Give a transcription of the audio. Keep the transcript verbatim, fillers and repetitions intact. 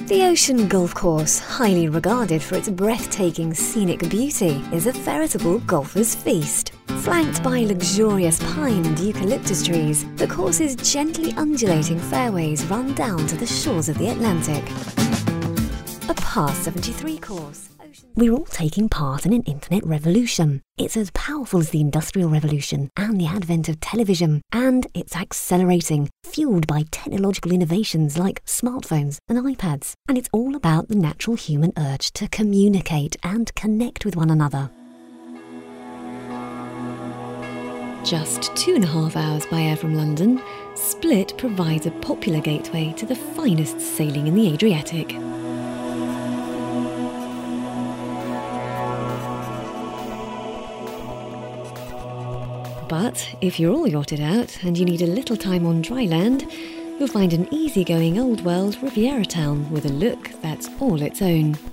The Ocean Golf Course, highly regarded for its breathtaking scenic beauty, is a veritable golfer's feast. Flanked by luxurious pine and eucalyptus trees, the course's gently undulating fairways run down to the shores of the Atlantic. A par seventy-three course. We're all taking part in an internet revolution. It's as powerful as the Industrial Revolution and the advent of television, and it's accelerating, fueled by technological innovations like smartphones and iPads. And it's all about the natural human urge to communicate and connect with one another. Just two and a half hours by air from London, Split provides a popular gateway to the finest sailing in the Adriatic. But if you're all yachted out and you need a little time on dry land, you'll find an easygoing old-world Riviera town with a look that's all its own.